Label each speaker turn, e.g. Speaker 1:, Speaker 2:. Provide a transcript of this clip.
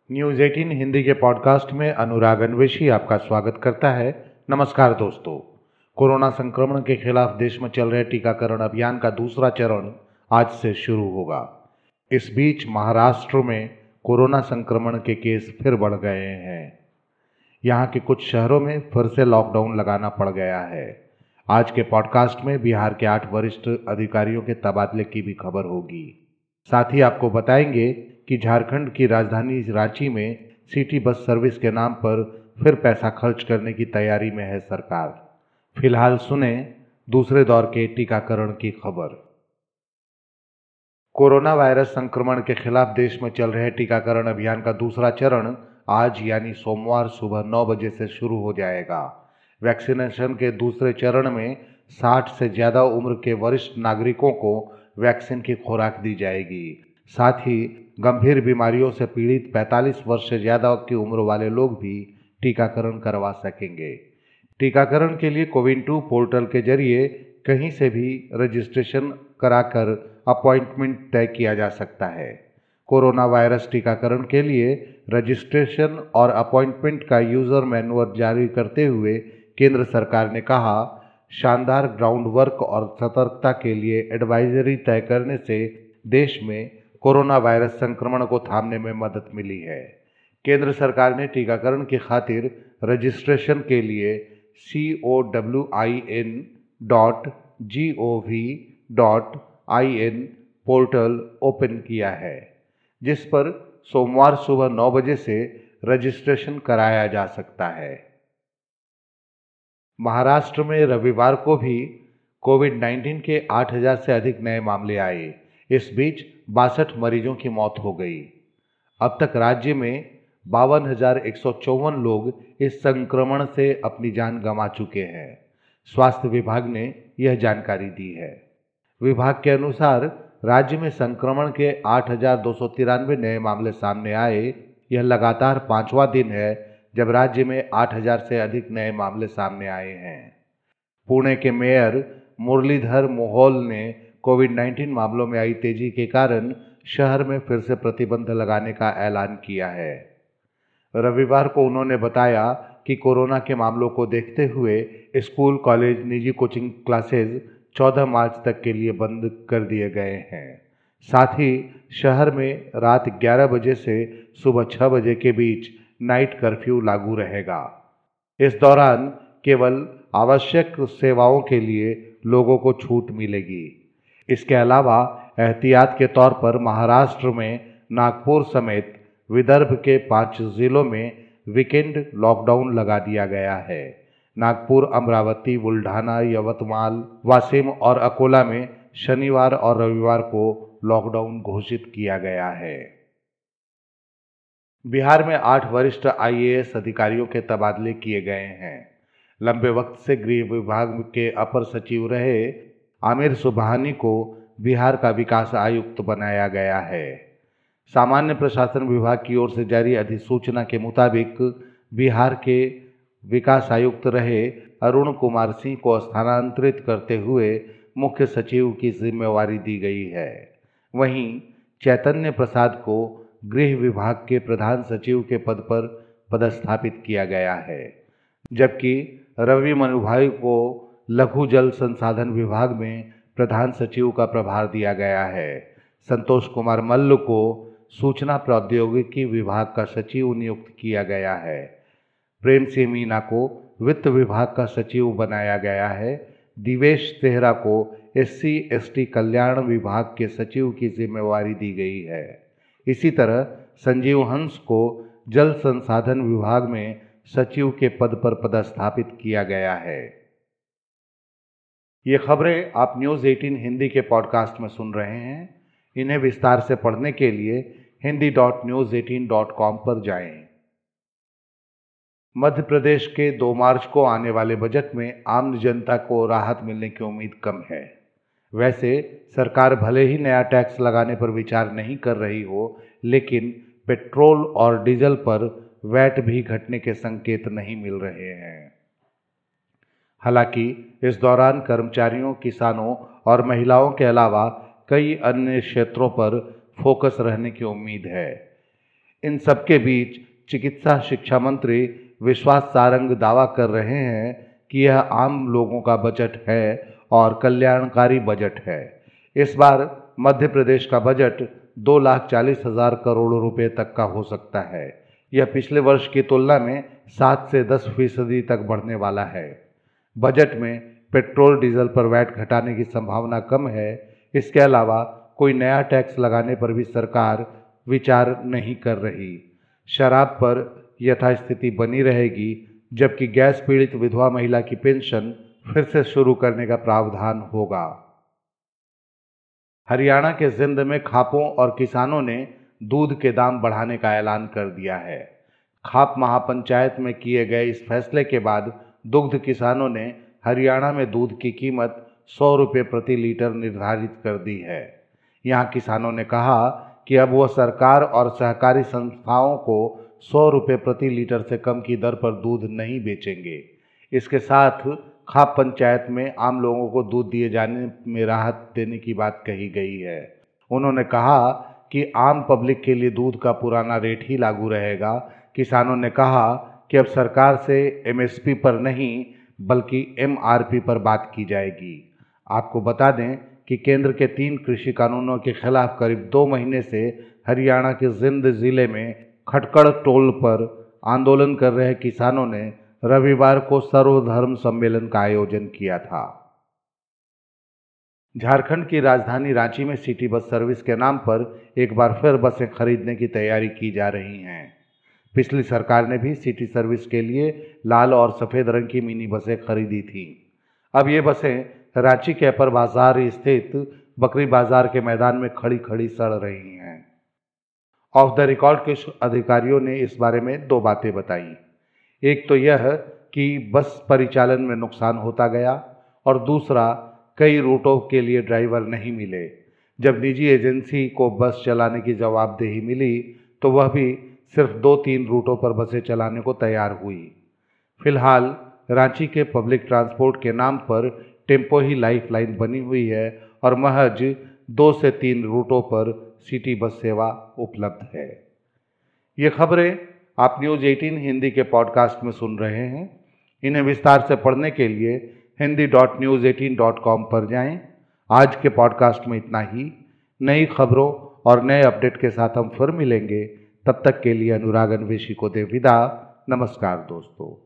Speaker 1: News 18 Hindi के podcast में अनुराग अन्वेषी आपका स्वागत करता है। नमस्कार दोस्तों। कोरोना संक्रमण के खिलाफ देश में चल रहे टीकाकरण अभियान का दूसरा चरण आज से शुरू होगा। इस बीच महाराष्ट्र में कोरोना संक्रमण के केस फिर बढ़ गए हैं। यहाँ के कुछ शहरों में फिर से लॉकडाउन लगाना पड़ गया है। आज के पॉडकास्ट में बिहार के 8 वरिष्ठ अधिकारियों के तबादले की भी खबर होगी। साथ ही आपको बताएंगे कि झारखंड की राजधानी रांची में सिटी बस सर्विस के नाम पर फिर पैसा खर्च करने की तैयारी में है सरकार। फिलहाल सुने दूसरे दौर के टीकाकरण की खबर। कोरोना वायरस संक्रमण के खिलाफ देश में चल रहे टीकाकरण अभियान का दूसरा चरण आज यानी सोमवार सुबह 9 बजे से शुरू हो जाएगा। वैक्सीनेशन के दूसरे चरण में 60 से ज़्यादा उम्र के वरिष्ठ नागरिकों को वैक्सीन की खुराक दी जाएगी। साथ ही गंभीर बीमारियों से पीड़ित 45 वर्ष से ज़्यादा की उम्र वाले लोग भी टीकाकरण करवा सकेंगे। टीकाकरण के लिए कोविन-2 पोर्टल के जरिए कहीं से भी रजिस्ट्रेशन कराकर अपॉइंटमेंट तय किया जा सकता है। कोरोना वायरस टीकाकरण के लिए रजिस्ट्रेशन और अपॉइंटमेंट का यूज़र मैनुअल जारी करते हुए केंद्र सरकार ने कहा, शानदार ग्राउंड वर्क और सतर्कता के लिए एडवाइजरी तय करने से देश में कोरोना वायरस संक्रमण को थामने में मदद मिली है। केंद्र सरकार ने टीकाकरण की खातिर रजिस्ट्रेशन के लिए cowin.gov.in पोर्टल ओपन किया है, जिस पर सोमवार सुबह 9 बजे से रजिस्ट्रेशन कराया जा सकता है। महाराष्ट्र में रविवार को भी कोविड-19 के 8,000 से अधिक नए मामले आए। इस बीच 62 मरीजों की मौत हो गई। अब तक राज्य में 52,154 लोग इस संक्रमण से अपनी जान गंवा चुके हैं। स्वास्थ्य विभाग ने यह जानकारी दी है। विभाग के अनुसार राज्य में संक्रमण के 8,293 नए मामले सामने आए। यह लगातार 5वां दिन है जब राज्य में 8,000 से अधिक नए मामले सामने आए हैं। पुणे के मेयर मुरलीधर मोहोल ने कोविड-19 मामलों में आई तेजी के कारण शहर में फिर से प्रतिबंध लगाने का ऐलान किया है। रविवार को उन्होंने बताया कि कोरोना के मामलों को देखते हुए स्कूल, कॉलेज, निजी कोचिंग क्लासेज 14 मार्च तक के लिए बंद कर दिए गए हैं। साथ ही शहर में रात 11 बजे से सुबह 6 बजे के बीच नाइट कर्फ्यू लागू रहेगा। इस दौरान केवल आवश्यक सेवाओं के लिए लोगों को छूट मिलेगी। इसके अलावा एहतियात के तौर पर महाराष्ट्र में नागपुर समेत विदर्भ के 5 जिलों में वीकेंड लॉकडाउन लगा दिया गया है। नागपुर, अमरावती, बुल्ढाना, यवतमाल, वाशिम और अकोला में शनिवार और रविवार को लॉकडाउन घोषित किया गया है। बिहार में 8 वरिष्ठ IAS अधिकारियों के तबादले किए गए हैं। लंबे वक्त से गृह विभाग के अपर सचिव रहे आमिर सुबहानी को बिहार का विकास आयुक्त बनाया गया है। सामान्य प्रशासन विभाग की ओर से जारी अधिसूचना के मुताबिक बिहार के विकास आयुक्त रहे अरुण कुमार सिंह को स्थानांतरित करते हुए मुख्य सचिव की जिम्मेवारी दी गई है। वहीं चैतन्य प्रसाद को गृह विभाग के प्रधान सचिव के पद पर पदस्थापित किया गया है, जबकि रवि मनुभाई को लघु जल संसाधन विभाग में प्रधान सचिव का प्रभार दिया गया है। संतोष कुमार मल्ल को सूचना प्रौद्योगिकी विभाग का सचिव नियुक्त किया गया है। प्रेम सिंह मीना को वित्त विभाग का सचिव बनाया गया है। दिवेश तेहरा को SC/ST कल्याण विभाग के सचिव की जिम्मेवारी दी गई है। इसी तरह संजीव हंस को जल संसाधन विभाग में सचिव के पद पर पदस्थापित किया गया है। ये खबरें आप न्यूज़ 18 हिंदी के पॉडकास्ट में सुन रहे हैं। इन्हें विस्तार से पढ़ने के लिए hindi.news18.com पर जाएं। मध्य प्रदेश के 2 मार्च को आने वाले बजट में आम जनता को राहत मिलने की उम्मीद कम है। वैसे सरकार भले ही नया टैक्स लगाने पर विचार नहीं कर रही हो, लेकिन पेट्रोल और डीजल पर वैट भी घटने के संकेत नहीं मिल रहे हैं। हालांकि इस दौरान कर्मचारियों, किसानों और महिलाओं के अलावा कई अन्य क्षेत्रों पर फोकस रहने की उम्मीद है। इन सबके बीच चिकित्सा शिक्षा मंत्री विश्वास सारंग दावा कर रहे हैं कि यह आम लोगों का बजट है और कल्याणकारी बजट है। इस बार मध्य प्रदेश का बजट 2,40,000 करोड़ रुपए तक का हो सकता है। यह पिछले वर्ष की तुलना में 7 से 10% तक बढ़ने वाला है। बजट में पेट्रोल डीजल पर वैट घटाने की संभावना कम है। इसके अलावा कोई नया टैक्स लगाने पर भी सरकार विचार नहीं कर रही। शराब पर यथास्थिति बनी रहेगी, जबकि गैस पीड़ित विधवा महिला की पेंशन फिर से शुरू करने का प्रावधान होगा। हरियाणा के जिंद में खापों और किसानों ने दूध के दाम बढ़ाने का ऐलान कर दिया है। खाप महापंचायत में किए गए इस फैसले के बाद दुग्ध किसानों ने हरियाणा में दूध की कीमत 100 रुपये प्रति लीटर निर्धारित कर दी है। यहाँ किसानों ने कहा कि अब वह सरकार और सहकारी संस्थाओं को 100 रुपये प्रति लीटर से कम की दर पर दूध नहीं बेचेंगे। इसके साथ खाप पंचायत में आम लोगों को दूध दिए जाने में राहत देने की बात कही गई है। उन्होंने कहा कि आम पब्लिक के लिए दूध का पुराना रेट ही लागू रहेगा। किसानों ने कहा कि अब सरकार से एमएसपी पर नहीं बल्कि एमआरपी पर बात की जाएगी। आपको बता दें कि केंद्र के 3 कृषि कानूनों के खिलाफ करीब 2 महीने से हरियाणा के जिंद जिले में खटकड़ टोल पर आंदोलन कर रहे किसानों ने रविवार को सर्वधर्म सम्मेलन का आयोजन किया था। झारखंड की राजधानी रांची में सिटी बस सर्विस के नाम पर एक बार फिर बसें खरीदने की तैयारी की जा रही हैं। पिछली सरकार ने भी सिटी सर्विस के लिए लाल और सफ़ेद रंग की मिनी बसें खरीदी थीं। अब ये बसें रांची के अपर बाजार स्थित बकरी बाजार के मैदान में खड़ी खड़ी सड़ रही हैं। ऑफ द रिकॉर्ड कुछ अधिकारियों ने इस बारे में 2 बातें बताई। एक तो यह कि बस परिचालन में नुकसान होता गया और दूसरा कई रूटों के लिए ड्राइवर नहीं मिले। जब निजी एजेंसी को बस चलाने की जवाबदेही मिली तो वह भी सिर्फ 2-3 रूटों पर बसें चलाने को तैयार हुई। फिलहाल रांची के पब्लिक ट्रांसपोर्ट के नाम पर टेम्पो ही लाइफलाइन बनी हुई है और महज 2 से 3 रूटों पर सिटी बस सेवा उपलब्ध है। ये खबरें आप न्यूज़ 18 हिंदी के पॉडकास्ट में सुन रहे हैं। इन्हें विस्तार से पढ़ने के लिए hindi.news18.com पर जाएं। आज के पॉडकास्ट में इतना ही। नई खबरों और नए अपडेट के साथ हम फिर मिलेंगे। तब तक के लिए अनुराग अन्वेषी को दे विदा। नमस्कार दोस्तों।